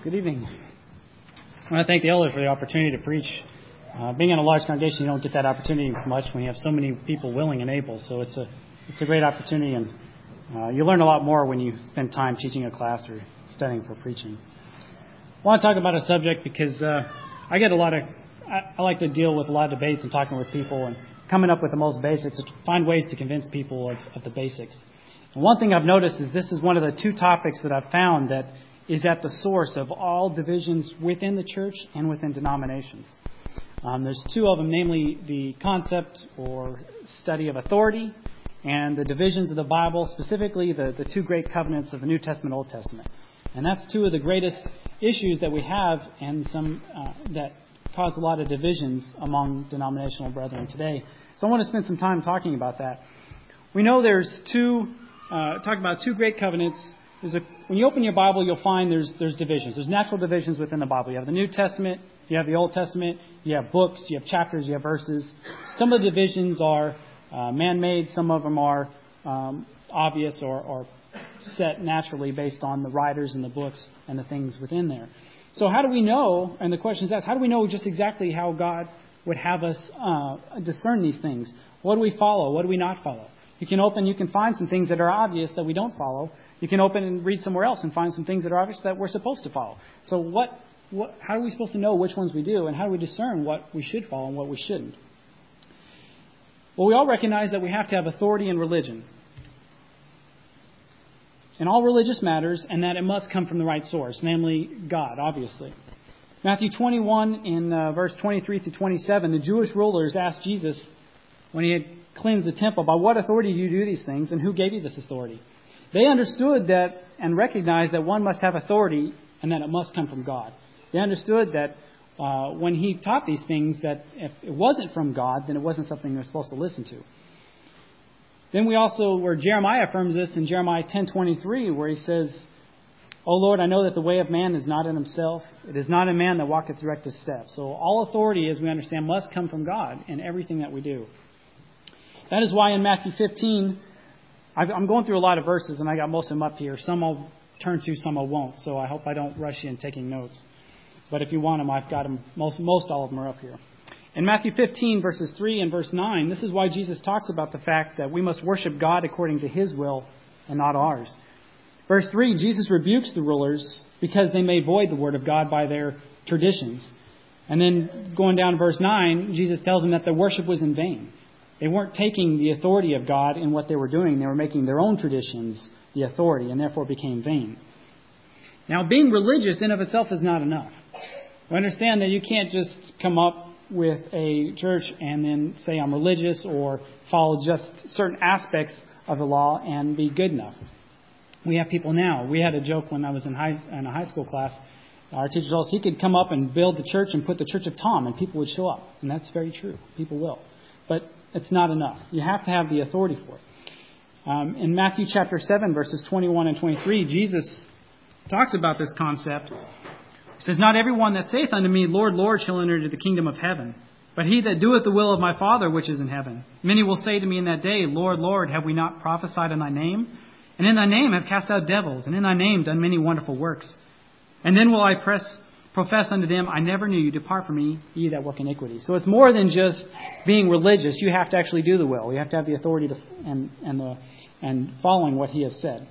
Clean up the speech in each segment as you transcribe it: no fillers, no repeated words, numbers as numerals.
Good evening. I want to thank the elders for the opportunity to preach. Being in a large congregation, you don't get that opportunity much when you have so many people willing and able. So it's a great opportunity, and you learn a lot more when you spend time teaching a class or studying for preaching. I want to talk about a subject because I like to deal with a lot of debates and talking with people and coming up with the most basics, to find ways to convince people of the basics. And one thing I've noticed is this is one of the two topics that I've found that is at the source of all divisions within the church and within denominations. There's two of them, namely the concept or study of authority and the divisions of the Bible, specifically the two great covenants of the New Testament, Old Testament. And that's two of the greatest issues that we have and some that cause a lot of divisions among denominational brethren today. So I want to spend some time talking about that. We know there's talk about two great covenants. When you open your Bible, you'll find there's divisions. There's natural divisions within the Bible. You have the New Testament, you have the Old Testament, you have books, you have chapters, you have verses. Some of the divisions are man-made. Some of them are obvious or set naturally based on the writers and the books and the things within there. So how do we know, and the question is asked, how do we know just exactly how God would have us discern these things? What do we follow? What do we not follow? You can find some things that are obvious that we don't follow. You can open and read somewhere else and find some things that are obvious that we're supposed to follow. So how are we supposed to know which ones we do, and how do we discern what we should follow and what we shouldn't? Well, we all recognize that we have to have authority in religion, in all religious matters, and that it must come from the right source, namely God, obviously. Matthew 21 in verse 23 through 27, the Jewish rulers asked Jesus when he had cleansed the temple, by what authority do you do these things, and who gave you this authority? They understood that and recognized that one must have authority and that it must come from God. They understood that when he taught these things, that if it wasn't from God, then it wasn't something they're supposed to listen to. Then where Jeremiah affirms this in Jeremiah 10:23, where he says, O Lord, I know that the way of man is not in himself. It is not in man that walketh direct his steps. So all authority, as we understand, must come from God in everything that we do. That is why in Matthew 15, I'm going through a lot of verses, and I got most of them up here. Some I'll turn to, some I won't. So I hope I don't rush you in taking notes. But if you want them, I've got them. Most all of them are up here. In Matthew 15, verses 3 and verse 9, this is why Jesus talks about the fact that we must worship God according to His will and not ours. Verse 3, Jesus rebukes the rulers because they made void the word of God by their traditions. And then going down to verse 9, Jesus tells them that their worship was in vain. They weren't taking the authority of God in what they were doing. They were making their own traditions the authority, and therefore became vain. Now, being religious in of itself is not enough. We understand that you can't just come up with a church and then say I'm religious or follow just certain aspects of the law and be good enough. We have people now. We had a joke when I was in a high school class. Our teacher told us he could come up and build the church and put the Church of Tom, and people would show up. And that's very true. People will. But it's not enough. You have to have the authority for it. In Matthew chapter 7, verses 21 and 23, Jesus talks about this concept. He says, Not every one that saith unto me, Lord, Lord, shall enter into the kingdom of heaven, but he that doeth the will of my Father which is in heaven. Many will say to me in that day, Lord, Lord, have we not prophesied in thy name? And in thy name have cast out devils, and in thy name done many wonderful works. And then will I profess unto them, I never knew you. Depart from me, ye that work iniquity. So it's more than just being religious. You have to actually do the will. You have to have the authority and following what He has said.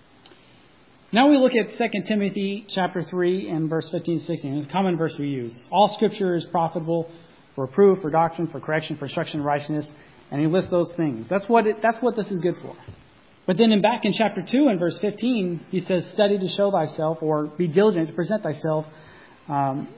Now we look at 2 Timothy chapter 3 and verse 15 and 16. It's a common verse we use. All Scripture is profitable for reproof, for doctrine, for correction, for instruction in righteousness. And he lists those things. That's what this is good for. But then back in chapter 2 and verse 15, he says, Study to show thyself, or be diligent to present thyself. Study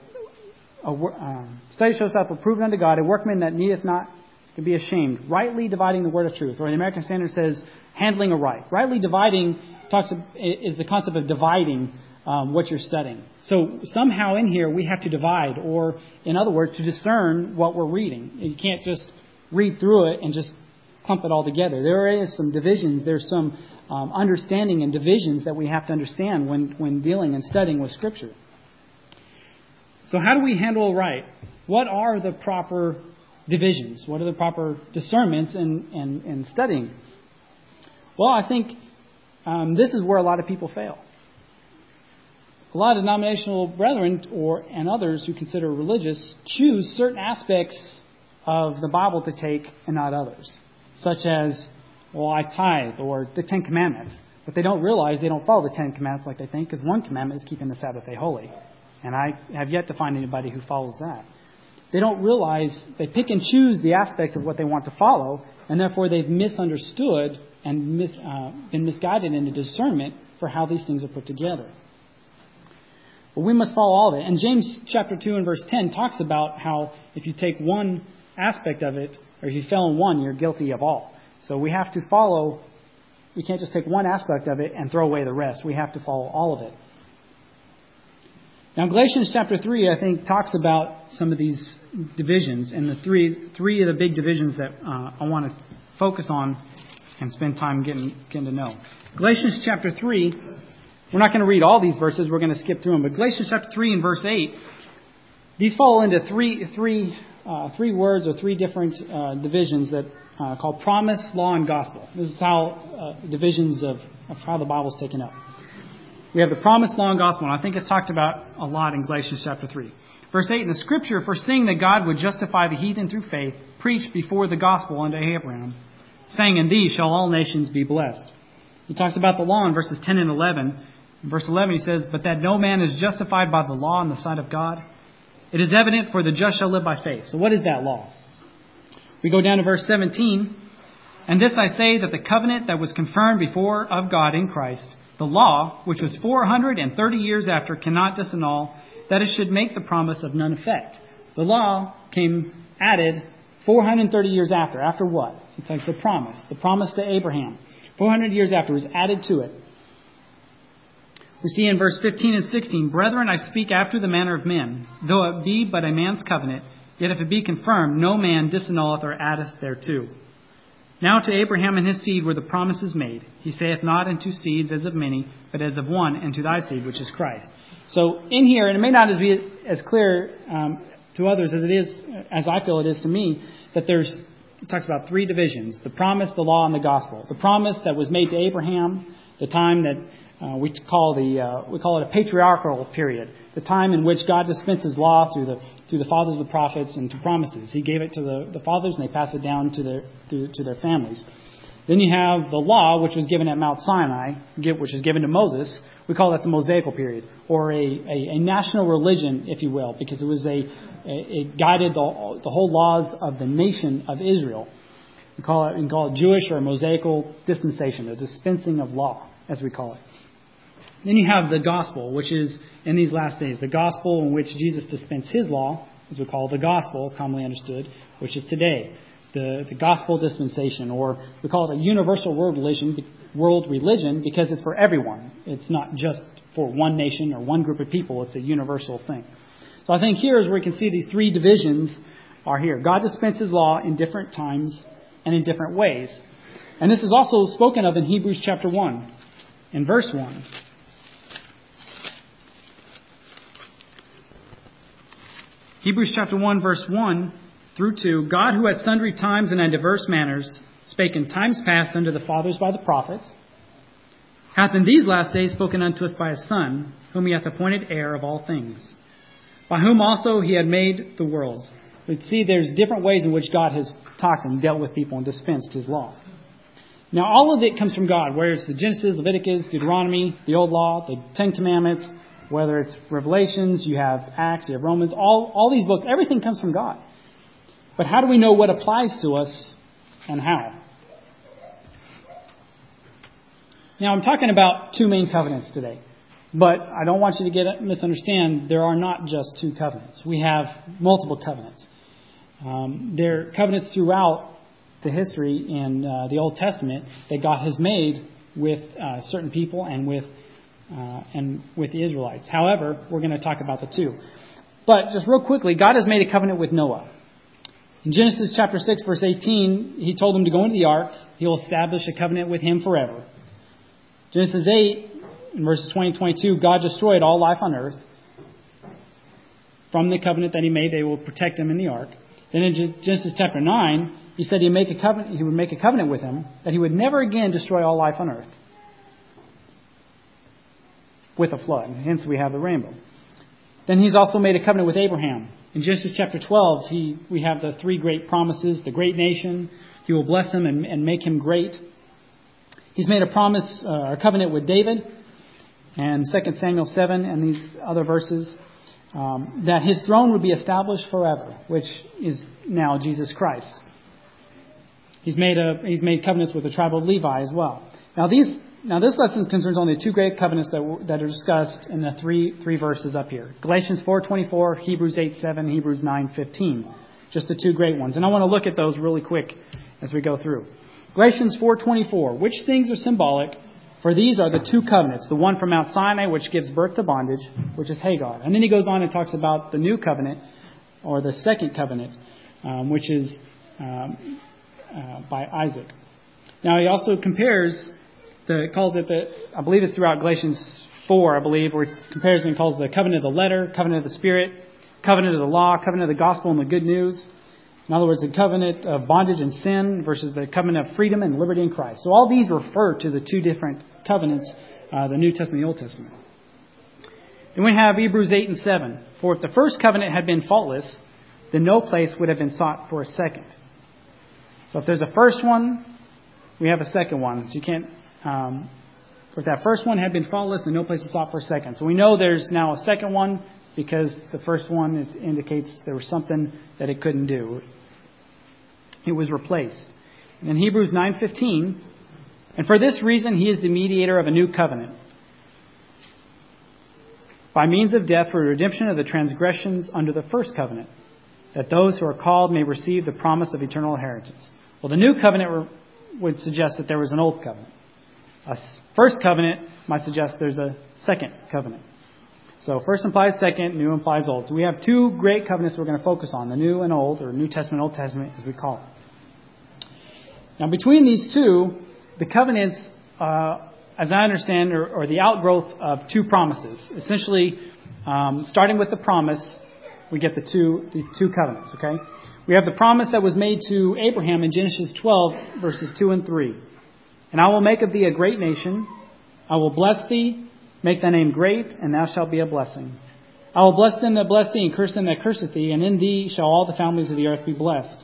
to show thyself approved unto God, a workman that needeth not to be ashamed, rightly dividing the word of truth. Or the American Standard says, handling a right. Rightly dividing is the concept of dividing what you're studying. So somehow in here we have to divide, or in other words, to discern what we're reading. You can't just read through it and just clump it all together. There is some divisions. There's some understanding and divisions that we have to understand when dealing and studying with Scripture. So how do we handle it right? What are the proper divisions? What are the proper discernments in studying? Well, I think this is where a lot of people fail. a lot of denominational brethren and others who consider religious choose certain aspects of the Bible to take and not others, such as, well, I tithe, or the Ten Commandments. But they don't realize they don't follow the Ten Commandments like they think, because one commandment is keeping the Sabbath day holy. And I have yet to find anybody who follows that. They don't realize they pick and choose the aspects of what they want to follow, and therefore they've misunderstood and been misguided into discernment for how these things are put together. But we must follow all of it. And James chapter 2 and verse 10 talks about how if you take one aspect of it, or if you fail in one, you're guilty of all. So we have to follow. We can't just take one aspect of it and throw away the rest. We have to follow all of it. Now, Galatians chapter 3, I think, talks about some of these divisions, and the three of the big divisions that I want to focus on and spend time getting to know. Galatians chapter 3, we're not going to read all these verses, we're going to skip through them, but Galatians chapter 3 and verse 8, these fall into three words or three different divisions that called promise, law, and gospel. This is how divisions of how the Bible is taken up. We have the promise, law, and gospel, and I think it's talked about a lot in Galatians chapter 3. Verse 8, in the Scripture, foreseeing that God would justify the heathen through faith, preached before the gospel unto Abraham, saying, in thee shall all nations be blessed. He talks about the law in verses 10 and 11. In verse 11 he says, but that no man is justified by the law in the sight of God. It is evident, for the just shall live by faith. So what is that law? We go down to verse 17. And this I say, that the covenant that was confirmed before of God in Christ, the law, which was 430 years after, cannot disannul, that it should make the promise of none effect. The law came added 430 years after. After what? It's like the promise to Abraham. 400 years after was added to it. We see in verse 15 and 16, brethren, I speak after the manner of men, though it be but a man's covenant, yet if it be confirmed, no man disannulleth or addeth thereto. Now to Abraham and his seed were the promises made. He saith not unto seeds as of many, but as of one, and to thy seed, which is Christ. So in here, and it may not be as clear to others as it is, as I feel it is to me, that it talks about three divisions: the promise, the law, and the gospel. The promise that was made to Abraham, the time that we call it a patriarchal period, the time in which God dispenses law through the fathers of the prophets and to promises. He gave it to the fathers, and they passed it down to their families. Then you have the law, which was given at Mount Sinai, which is given to Moses. We call that the Mosaical period, or a national religion, if you will, because it guided the whole laws of the nation of Israel. We call it Jewish or Mosaical dispensation, the dispensing of law, as we call it. Then you have the gospel, which is in these last days, the gospel in which Jesus dispensed his law, as we call it, the gospel, commonly understood, which is today, the gospel dispensation, or we call it a universal world religion because it's for everyone. It's not just for one nation or one group of people. It's a universal thing. So I think here is where we can see these three divisions are here. God dispenses law in different times and in different ways. And this is also spoken of in Hebrews chapter 1, in verse 1. Hebrews chapter 1, verse 1 through 2, God, who at sundry times and in diverse manners spake in times past unto the fathers by the prophets, hath in these last days spoken unto us by his Son, whom he hath appointed heir of all things, by whom also he had made the worlds. We see there's different ways in which God has talked and dealt with people and dispensed his law. Now all of it comes from God, whether it's the Genesis, Leviticus, Deuteronomy, the Old Law, the Ten Commandments, whether it's Revelations, you have Acts, you have Romans, all these books, everything comes from God. But how do we know what applies to us and how? Now I'm talking about two main covenants today. But I don't want you to misunderstand, there are not just two covenants. We have multiple covenants. There are covenants throughout the history in the Old Testament that God has made with certain people and with the Israelites. However, we're going to talk about the two. But just real quickly, God has made a covenant with Noah. In Genesis chapter 6, verse 18, he told him to go into the ark. He'll establish a covenant with him forever. Genesis 8, in verses 20 and 22, God destroyed all life on earth. From the covenant that he made, they will protect him in the ark. Then in Genesis chapter 9, he said he would make a covenant with him that he would never again destroy all life on earth. with a flood. Hence we have the rainbow. Then he's also made a covenant with Abraham. In Genesis chapter 12, we have the three great promises, the great nation. He will bless him and make him great. He's made a promise, a covenant with David, and 2 Samuel 7 and these other verses, that his throne would be established forever, which is now Jesus Christ. He's made covenants with the tribe of Levi as well. Now this lesson concerns only two great covenants that are discussed in the three verses up here. Galatians 4:24, Hebrews 8:7, Hebrews 9:15. Just the two great ones. And I want to look at those really quick as we go through. Galatians 4:24, which things are symbolic? For these are the two covenants, the one from Mount Sinai, which gives birth to bondage, which is Hagar. And then he goes on and talks about the new covenant, or the second covenant, which is by Isaac. Now he also compares, calls it I believe it's throughout Galatians 4, where he compares and calls the covenant of the letter, covenant of the Spirit, covenant of the law, covenant of the gospel and the good news. In other words, the covenant of bondage and sin versus the covenant of freedom and liberty in Christ. So all these refer to the two different covenants, the New Testament and the Old Testament. Then we have Hebrews 8 and 7. For if the first covenant had been faultless, then no place would have been sought for a second. So if there's a first one, we have a second one. So you can't, if that first one had been faultless, then no place is sought for a second. So we know there's now a second one because the first one indicates there was something that it couldn't do. It was replaced. And in Hebrews 9:15, and for this reason he is the mediator of a new covenant, by means of death for redemption of the transgressions under the first covenant, that those who are called may receive the promise of eternal inheritance. Well, the new covenant would suggest that there was an old covenant. A first covenant might suggest there's a second covenant. So first implies second, new implies old. So we have two great covenants we're going to focus on, the New and Old, or New Testament, Old Testament, as we call it. Now between these two, the covenants, as I understand, are the outgrowth of two promises. Essentially, starting with the promise, we get the two covenants, okay? We have the promise that was made to Abraham in Genesis 12, verses 2 and 3. And I will make of thee a great nation. I will bless thee, make thy name great, and thou shalt be a blessing. I will bless them that bless thee, and curse them that curseth thee, and in thee shall all the families of the earth be blessed.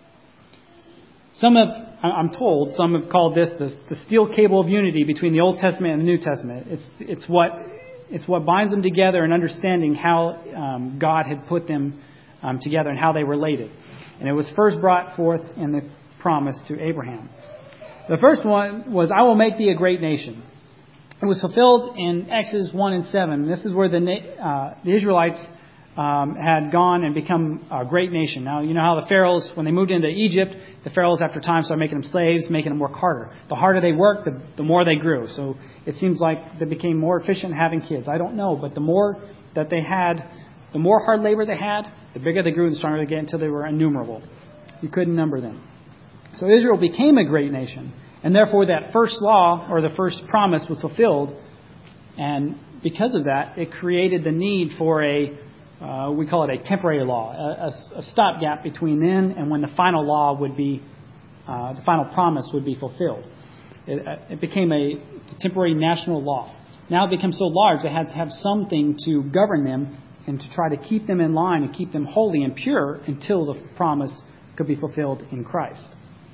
I'm told, some have called this the steel cable of unity between the Old Testament and the New Testament. It's what binds them together in understanding how God had put them together and how they related. And it was first brought forth in the promise to Abraham. The first one was, I will make thee a great nation. It was fulfilled in Exodus 1 and 7. This is where the Israelites had gone and become a great nation. Now, you know how the pharaohs, when they moved into Egypt, the pharaohs after time started making them slaves, making them work harder. The harder they worked, the more they grew. So it seems like they became more efficient having kids. I don't know, but the more that they had, the more hard labor they had, the bigger they grew and stronger they get until they were innumerable. You couldn't number them. So Israel became a great nation. And therefore that first law, or the first promise, was fulfilled. And because of that, it created the need for we call it a temporary law, a stopgap between then and when the final law would be, the final promise would be fulfilled. It became a temporary national law. Now it becomes so large, it had to have something to govern them and to try to keep them in line and keep them holy and pure until the promise could be fulfilled in Christ.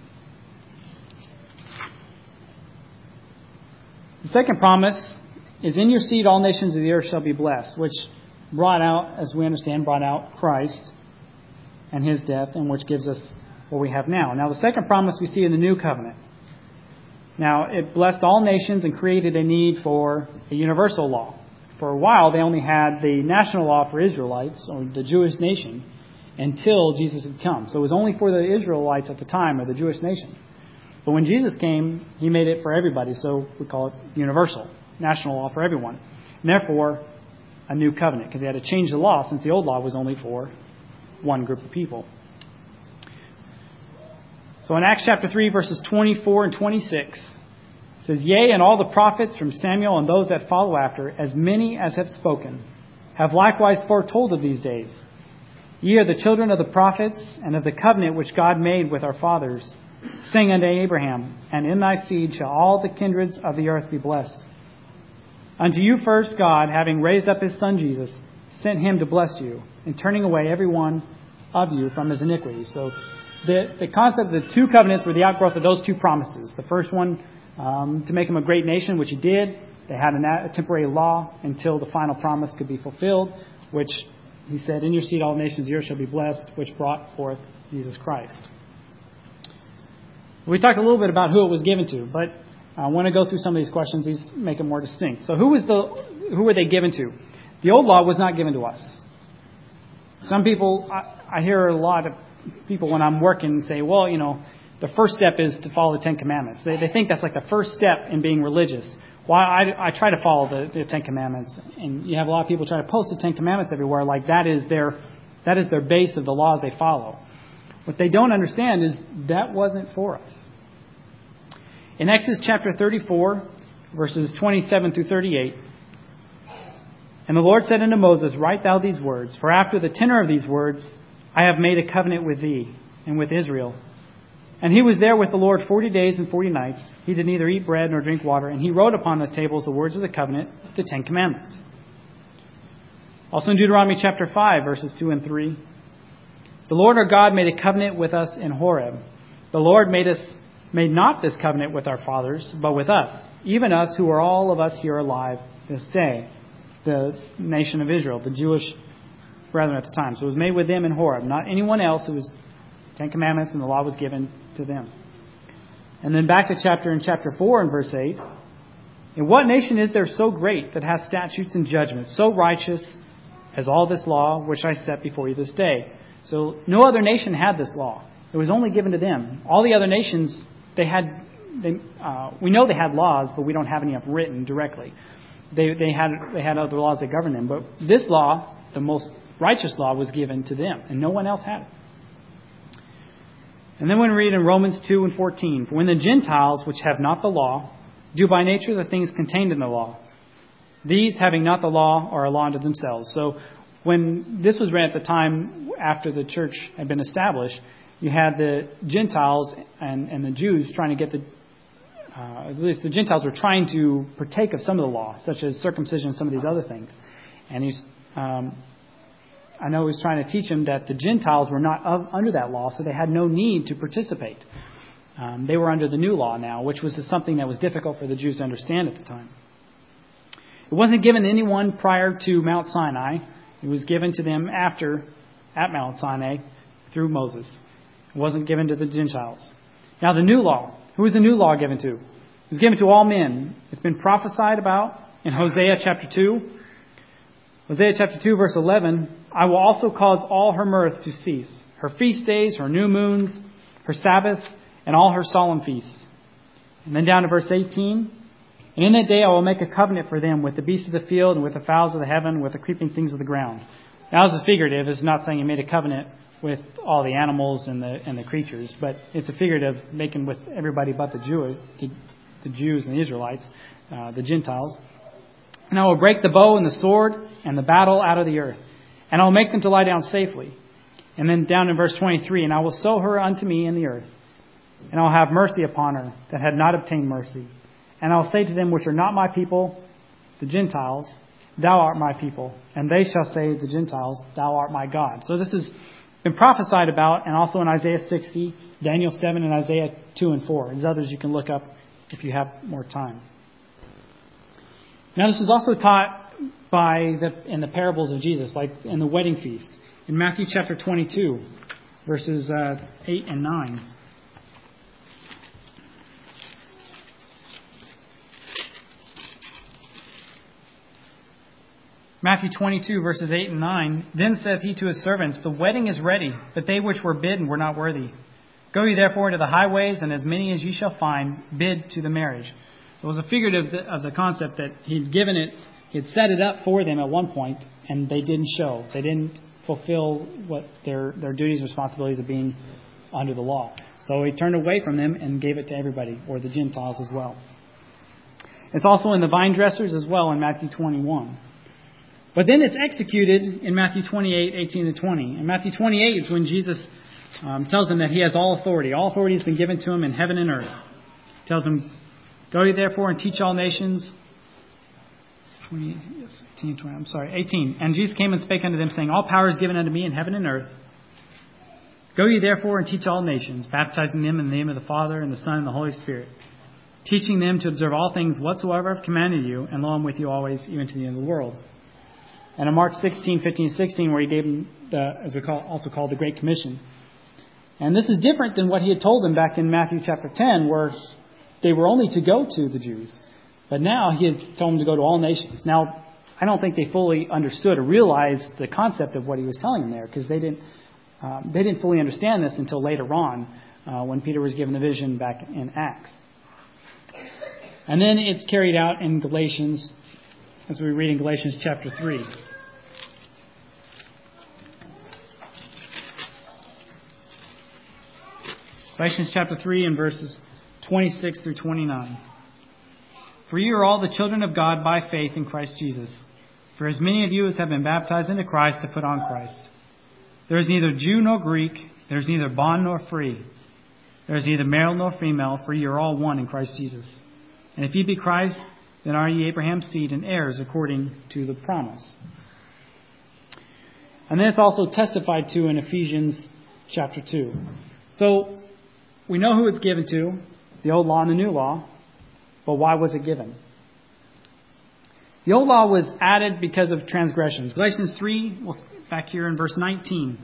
The second promise is, in your seed all nations of the earth shall be blessed, which brought out, as we understand, Christ and his death, and which gives us what we have now. Now, the second promise we see in the new covenant. Now, it blessed all nations and created a need for a universal law. For a while, they only had the national law for Israelites, or the Jewish nation, until Jesus had come. So it was only for the Israelites at the time, or the Jewish nation. But when Jesus came, he made it for everybody, so we call it universal, national law for everyone. And therefore, a new covenant, because he had to change the law since the old law was only for one group of people. So in Acts chapter 3, verses 24 and 26, it says, Yea, and all the prophets from Samuel and those that follow after, as many as have spoken, have likewise foretold of these days. Ye are the children of the prophets, and of the covenant which God made with our fathers, saying unto Abraham, And in thy seed shall all the kindreds of the earth be blessed. Unto you first God, having raised up his Son Jesus, sent him to bless you, and turning away every one of you from his iniquities. So the concept of the two covenants were the outgrowth of those two promises. The first one, to make him a great nation, which he did. They had a temporary law until the final promise could be fulfilled, which he said, in your seed all nations of the earth shall be blessed, which brought forth Jesus Christ. We talked a little bit about who it was given to, but I want to go through some of these questions. These make it more distinct. So who were they given to? The old law was not given to us. Some people, I hear a lot of people when I'm working say, well, the first step is to follow the Ten Commandments. They think that's like the first step in being religious. Well, I try to follow the Ten Commandments, and you have a lot of people try to post the Ten Commandments everywhere like that is their base of the laws they follow. What they don't understand is that wasn't for us. In Exodus chapter 34, verses 27 through 38, and the Lord said unto Moses, Write thou these words, for after the tenor of these words I have made a covenant with thee and with Israel. And he was there with the Lord 40 days and 40 nights. He did neither eat bread nor drink water, and he wrote upon the tables the words of the covenant, the Ten Commandments. Also in Deuteronomy chapter 5, verses 2 and 3, the Lord our God made a covenant with us in Horeb. The Lord made not this covenant with our fathers, but with us, even us who are all of us here alive this day, the nation of Israel, the Jewish brethren at the time. So it was made with them in Horeb, not anyone else. It was Ten Commandments, and the law was given to them. And then back to chapter 4 and verse 8. In what nation is there so great that has statutes and judgments, so righteous as all this law which I set before you this day? So no other nation had this law. It was only given to them. All the other nations, we know they had laws, but we don't have any of written directly. They had other laws that governed them. But this law, the most righteous law, was given to them, and no one else had it. And then we read in Romans 2 and 14, For when the Gentiles, which have not the law, do by nature the things contained in the law, these, having not the law, are a law unto themselves. So when this was read at the time after the church had been established, you had the Gentiles and the Jews trying to get at least the Gentiles were trying to partake of some of the law, such as circumcision and some of these other things. And I know he's trying to teach them that the Gentiles were not under that law, so they had no need to participate. They were under the new law now, which was something that was difficult for the Jews to understand at the time. It wasn't given to anyone prior to Mount Sinai. It was given to them at Mount Sinai through Moses. It wasn't given to the Gentiles. Now the new law. Who was the new law given to? It was given to all men. It's been prophesied about in Hosea chapter 2. Hosea chapter 2 verse 11, I will also cause all her mirth to cease, her feast days, her new moons, her Sabbaths, and all her solemn feasts. And then down to verse 18, and in that day I will make a covenant for them with the beasts of the field and with the fowls of the heaven, with the creeping things of the ground. Now this is figurative. It's not saying he made a covenant with all the animals and the creatures, but it's a figurative making with everybody but the Jews and the Israelites, the Gentiles. And I will break the bow and the sword and the battle out of the earth, and I will make them to lie down safely. And then down in verse 23, and I will sow her unto me in the earth, and I will have mercy upon her that had not obtained mercy. And I will say to them which are not my people, the Gentiles, Thou art my people. And they shall say, the Gentiles, Thou art my God. So this has been prophesied about, and also in Isaiah 60, Daniel 7, and Isaiah 2 and 4. There's others you can look up if you have more time. Now this is also taught in the parables of Jesus, like in the wedding feast. In Matthew chapter 22, verses 8 and 9. Matthew 22, verses 8 and 9. Then saith he to his servants, The wedding is ready, but they which were bidden were not worthy. Go ye therefore into the highways, and as many as ye shall find, bid to the marriage. It was a figurative of the concept that he'd given it, he'd set it up for them at one point, and they didn't show. They didn't fulfill what their duties and responsibilities of being under the law. So he turned away from them and gave it to everybody, or the Gentiles as well. It's also in the vine dressers as well in Matthew 21. But then it's executed in Matthew 28, 18 to 20. And Matthew 28 is when Jesus tells them that he has all authority. All authority has been given to him in heaven and earth. He tells them, Go ye therefore and teach all nations, 18. And Jesus came and spake unto them, saying, All power is given unto me in heaven and earth. Go ye therefore and teach all nations, baptizing them in the name of the Father and the Son and the Holy Spirit, teaching them to observe all things whatsoever I have commanded you, and lo, I'm with you always, even to the end of the world. And in Mark 16:15-16, where he gave them as we also call the Great Commission. And this is different than what he had told them back in Matthew chapter 10, where they were only to go to the Jews. But now he has told them to go to all nations. Now, I don't think they fully understood or realized the concept of what he was telling them there, because they didn't fully understand this until later on, when Peter was given the vision back in Acts. And then it's carried out in Galatians, as we read in Galatians chapter 3. Galatians chapter 3 and verses 26 through 29. For you are all the children of God by faith in Christ Jesus. For as many of you as have been baptized into Christ have put on Christ. There is neither Jew nor Greek, there is neither bond nor free. There is neither male nor female, for you are all one in Christ Jesus. And if ye be Christ, then are ye Abraham's seed and heirs according to the promise. And then it's also testified to in Ephesians chapter 2. So, we know who it's given to, the old law and the new law, but why was it given? The old law was added because of transgressions. Galatians 3, back here in verse 19.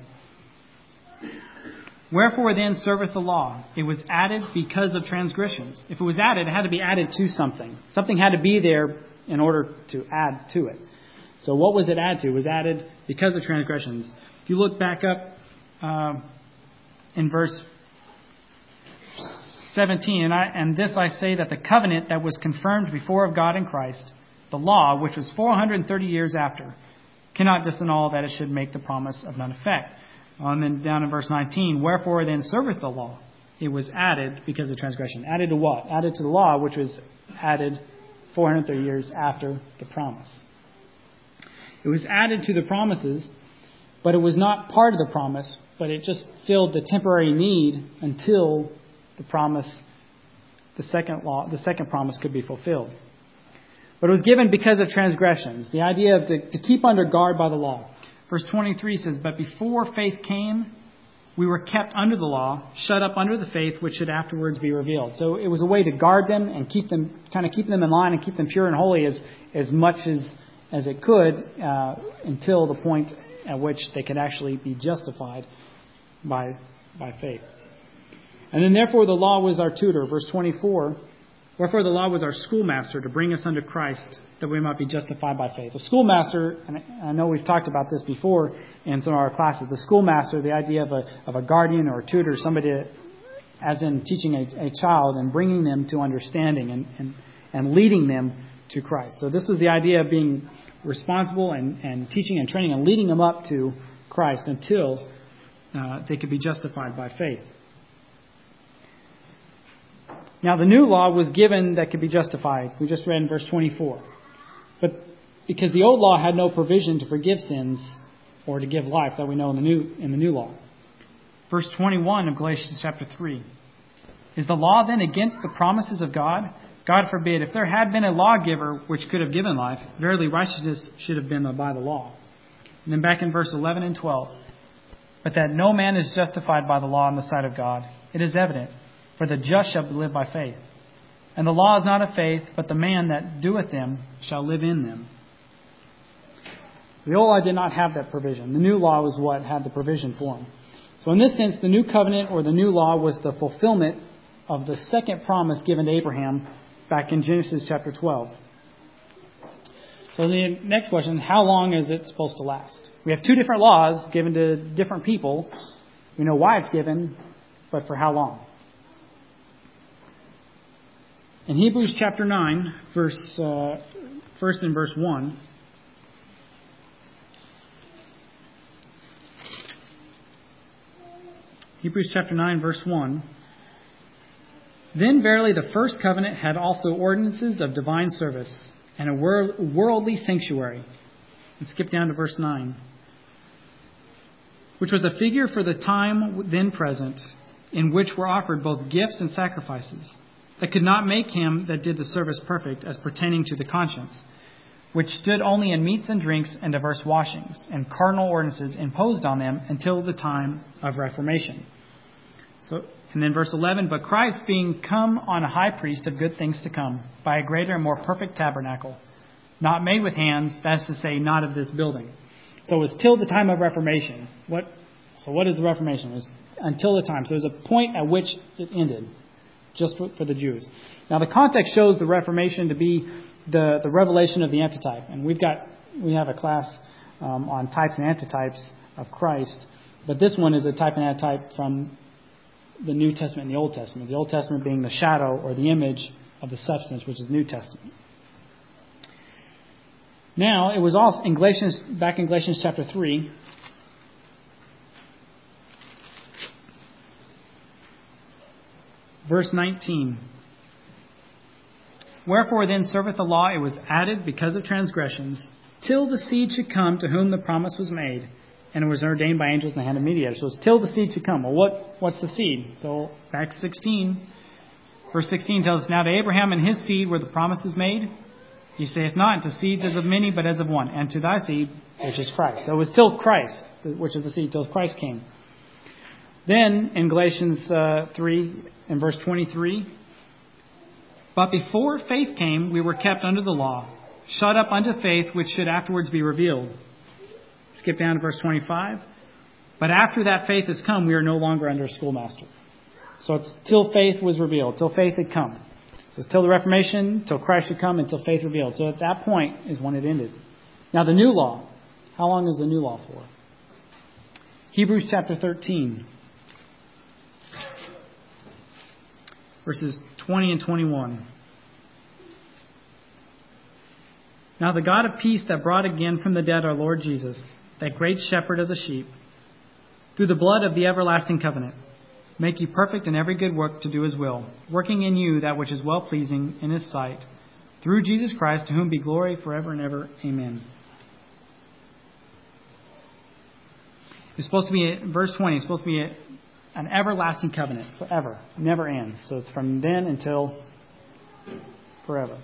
Wherefore then serveth the law? It was added because of transgressions. If it was added, it had to be added to something. Something had to be there in order to add to it. So what was it added to? It was added because of transgressions. If you look back up in verse 17, and this I say, that the covenant that was confirmed before of God in Christ, the law, which was 430 years after, cannot disannul that it should make the promise of none effect. And then down in verse 19, wherefore then serveth the law? It was added because of transgression. Added to what? Added to the law, which was added 430 years after the promise. It was added to the promises, but it was not part of the promise, but it just filled the temporary need until the promise, the second promise could be fulfilled. But it was given because of transgressions. The idea of to keep under guard by the law. Verse 23 says, But before faith came, we were kept under the law, shut up under the faith, which should afterwards be revealed. So it was a way to guard them and keep them in line and keep them pure and holy as much as it could until the point at which they could actually be justified by faith. And then therefore the law was our tutor. Verse 24, Wherefore the law was our schoolmaster to bring us unto Christ, that we might be justified by faith. The schoolmaster, and I know we've talked about this before in some of our classes, the schoolmaster, the idea of a guardian or a tutor, somebody as in teaching a child and bringing them to understanding and leading them to Christ. So this was the idea of being responsible and teaching and training and leading them up to Christ until they could be justified by faith. Now, the new law was given that could be justified. We just read in verse 24. But because the old law had no provision to forgive sins or to give life that we know in the new law. Verse 21 of Galatians chapter 3. Is the law then against the promises of God? God forbid. If there had been a lawgiver which could have given life, verily righteousness should have been by the law. And then back in verse 11 and 12. But that no man is justified by the law in the sight of God, it is evident. For the just shall live by faith. And the law is not of faith, but the man that doeth them shall live in them. The old law did not have that provision. The new law was what had the provision for them. So in this sense, the new covenant or the new law was the fulfillment of the second promise given to Abraham back in Genesis chapter 12. So the next question, how long is it supposed to last? We have two different laws given to different people. We know why it's given, but for how long? In Hebrews chapter 9, first in verse 1, Hebrews chapter 9, verse 1, Then verily the first covenant had also ordinances of divine service and a worldly sanctuary. And skip down to verse 9. Which was a figure for the time then present, in which were offered both gifts and sacrifices, that could not make him that did the service perfect as pertaining to the conscience. which stood only in meats and drinks and diverse washings, and cardinal ordinances imposed on them until the time of Reformation. And then verse 11, but Christ being come on a high priest of good things to come, by a greater and more perfect tabernacle, not made with hands, that is to say, not of this building. So it was till the time of Reformation. What is the Reformation? It was until the time. So there's a point at which it ended, just for the Jews. Now the context shows the Reformation to be the revelation of the antitype. And we have a class on types and antitypes of Christ. But this one is a type and antitype from the New Testament and the Old Testament. The Old Testament being the shadow or the image of the substance, which is the New Testament. Now, it was also back in Galatians chapter 3. Verse 19. Wherefore then serveth the law, it was added because of transgressions, till the seed should come to whom the promise was made, and it was ordained by angels in the hand of mediators. So it's till the seed should come. Well, what's the seed? So back 16. Verse 16 tells us, now to Abraham and his seed were the promises made. He saith not to seeds as of many, but as of one, and to thy seed, which is Christ. So it was till Christ, which is the seed, till Christ came. Then in Galatians 3, in verse 23, but before faith came, we were kept under the law, shut up unto faith, which should afterwards be revealed. Skip down to verse 25. But after that faith has come, we are no longer under a schoolmaster. So it's till faith was revealed, till faith had come. So it's till the Reformation, till Christ should come, until faith revealed. So at that point is when it ended. Now the new law. How long is the new law for? Hebrews chapter 13. Verses 20 and 21. Now the God of peace that brought again from the dead our Lord Jesus, that great shepherd of the sheep, through the blood of the everlasting covenant, make you perfect in every good work to do his will, working in you that which is well-pleasing in his sight, through Jesus Christ, to whom be glory forever and ever. Amen. It's supposed to be, verse 20, it's supposed to be an everlasting covenant, forever, never ends. So it's from then until forever.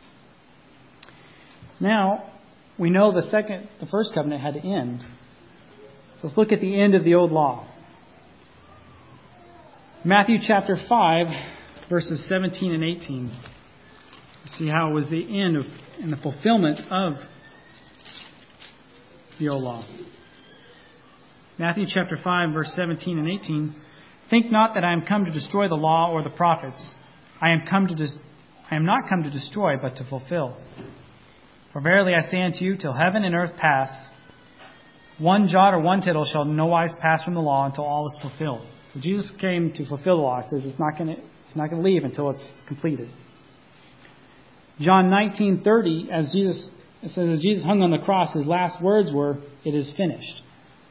Now, we know the first covenant had to end. So let's look at the end of the old law. Matthew chapter 5, verses 17 and 18. See how it was the end of and the fulfillment of the old law. Matthew chapter 5, verse 17 and 18. Think not that I am come to destroy the law or the prophets. I am not come to destroy, but to fulfill. For verily I say unto you, till heaven and earth pass, one jot or one tittle shall no wise pass from the law until all is fulfilled. So Jesus came to fulfill the law. He says it's not going to leave until it's completed. John 19:30, as Jesus hung on the cross, his last words were, "It is finished."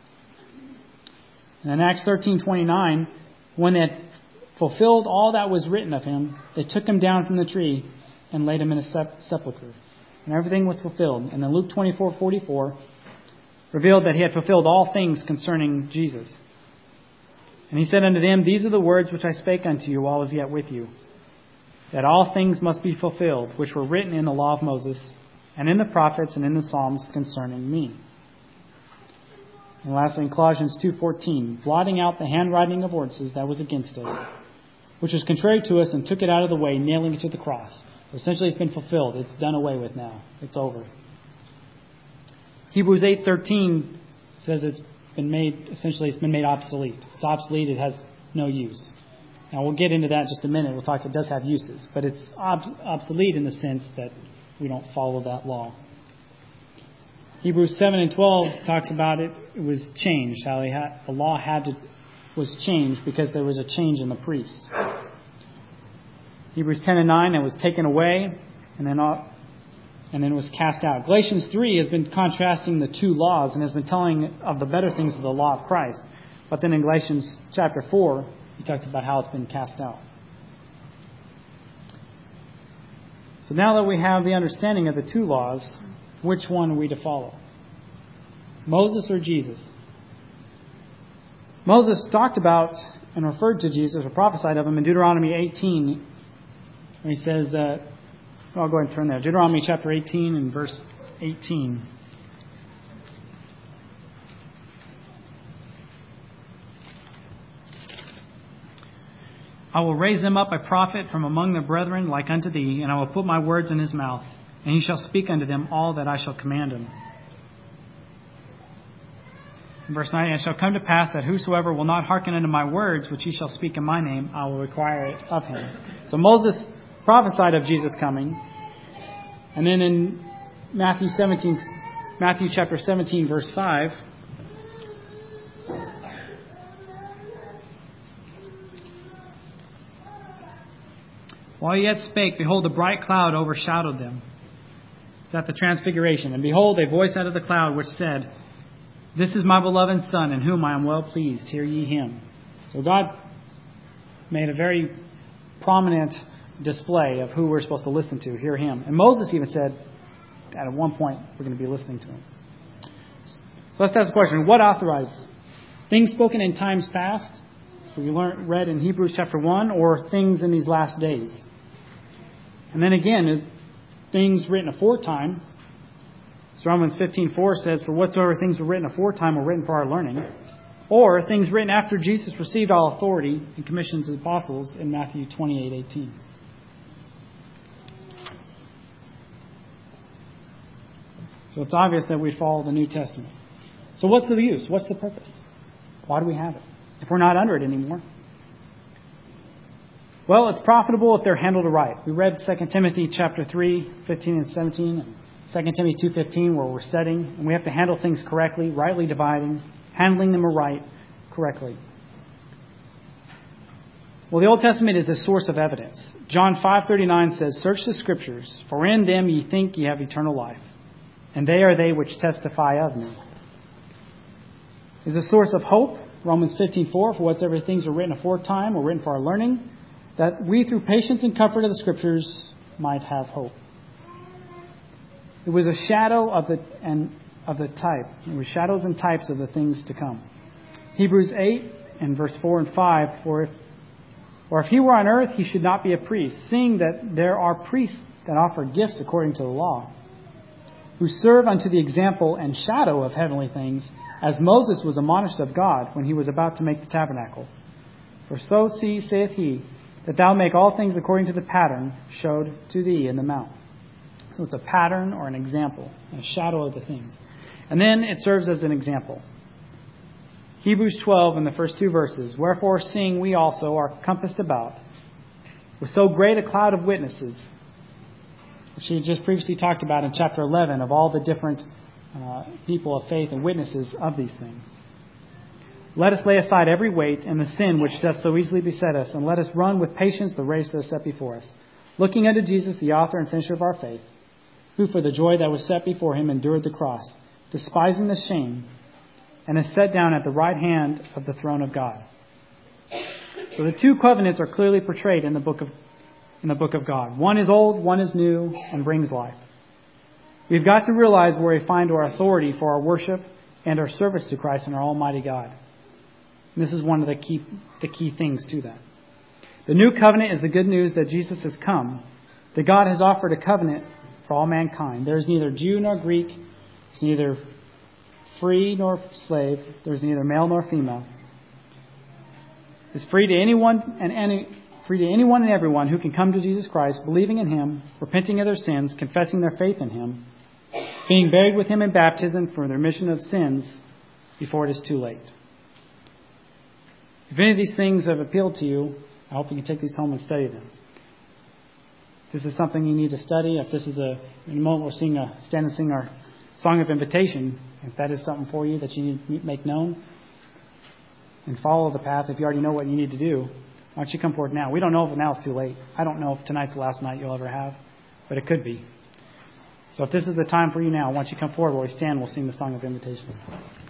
And in Acts 13:29, when they had fulfilled all that was written of him, they took him down from the tree and laid him in a sepulchre. And everything was fulfilled. And then Luke 24:44 revealed that he had fulfilled all things concerning Jesus. And he said unto them, These are the words which I spake unto you while I was yet with you, that all things must be fulfilled, which were written in the law of Moses, and in the prophets, and in the Psalms concerning me. And lastly, in Colossians 2:14, blotting out the handwriting of ordinances that was against us, which was contrary to us, and took it out of the way, nailing it to the cross. So essentially, it's been fulfilled. It's done away with now. It's over. Hebrews 8:13 says it's been made obsolete. It's obsolete. It has no use. Now we'll get into that in just a minute. We'll talk. It does have uses, but it's obsolete in the sense that we don't follow that law. Hebrews 7 and 12 talks about it. It was changed. How the law was changed because there was a change in the priests. Hebrews 10 and 9, it was taken away and then was cast out. Galatians 3 has been contrasting the two laws and has been telling of the better things of the law of Christ. But then in Galatians chapter 4, he talks about how it's been cast out. So now that we have the understanding of the two laws, which one are we to follow? Moses or Jesus? Moses talked about and referred to Jesus or prophesied of him in Deuteronomy 18. He says, I'll go ahead and turn there. Deuteronomy chapter 18 and verse 18. I will raise them up a prophet from among their brethren like unto thee, and I will put my words in his mouth, and he shall speak unto them all that I shall command him. In verse 9, it shall come to pass that whosoever will not hearken unto my words, which he shall speak in my name, I will require it of him. So Moses prophesied of Jesus coming. And then in Matthew chapter 17, verse 5, while he yet spake, behold, a bright cloud overshadowed them. It's at the transfiguration. And behold, a voice out of the cloud which said, This is my beloved Son, in whom I am well pleased. Hear ye him. So God made a very prominent display of who we're supposed to listen to. Hear him. And Moses even said, at one point, we're going to be listening to him. So let's ask the question, what authorizes? Things spoken in times past, so we read in Hebrews chapter 1, or things in these last days? And then again, is things written aforetime. So Romans 15:4 says, For whatsoever things were written aforetime were written for our learning. Or things written after Jesus received all authority and commissions his apostles in Matthew 28:18. So it's obvious that we follow the New Testament. So what's the use? What's the purpose? Why do we have it if we're not under it anymore? Well, it's profitable if they're handled right. We read 2 Timothy chapter 3, 15 and 17, and 2 Timothy 2:15, where we're studying, and we have to handle things correctly, rightly dividing, handling them right, correctly. Well, the Old Testament is a source of evidence. John 5:39 says, Search the Scriptures, for in them ye think ye have eternal life, and they are they which testify of me. Is a source of hope. Romans 15:4, For whatsoever things were written aforetime were written for our learning, that we through patience and comfort of the Scriptures might have hope. It was a shadow of the type. It was shadows and types of the things to come. Hebrews 8 and verse 4 and 5, For if he were on earth, he should not be a priest, seeing that there are priests that offer gifts according to the law, who serve unto the example and shadow of heavenly things, as Moses was admonished of God when he was about to make the tabernacle. For so saith he, that thou make all things according to the pattern showed to thee in the mount. So it's a pattern or an example, a shadow of the things. And then it serves as an example. Hebrews 12 in the first two verses, Wherefore seeing we also are compassed about with so great a cloud of witnesses, which he just previously talked about in chapter 11, of all the different people of faith and witnesses of these things. Let us lay aside every weight and the sin which doth so easily beset us, and let us run with patience the race that is set before us, looking unto Jesus, the author and finisher of our faith, who for the joy that was set before him endured the cross, despising the shame, and is set down at the right hand of the throne of God. So the two covenants are clearly portrayed in the book of God. One is old, one is new, and brings life. We've got to realize where we find our authority for our worship and our service to Christ and our Almighty God. And this is one of the key things to that. The new covenant is the good news that Jesus has come, that God has offered a covenant for all mankind. There is neither Jew nor Greek, there's neither free nor slave, there's neither male nor female. It's free to anyone and everyone who can come to Jesus Christ, believing in him, repenting of their sins, confessing their faith in him, being buried with him in baptism for the remission of sins before it is too late. If any of these things have appealed to you, I hope you can take these home and study them. If this is something you need to study, if this is in a moment we'll stand and sing our song of invitation, if that is something for you that you need to make known and follow the path, if you already know what you need to do, why don't you come forward now? We don't know if now it's too late. I don't know if tonight's the last night you'll ever have, but it could be. So if this is the time for you now, why don't you come forward while we stand, we'll sing the song of invitation.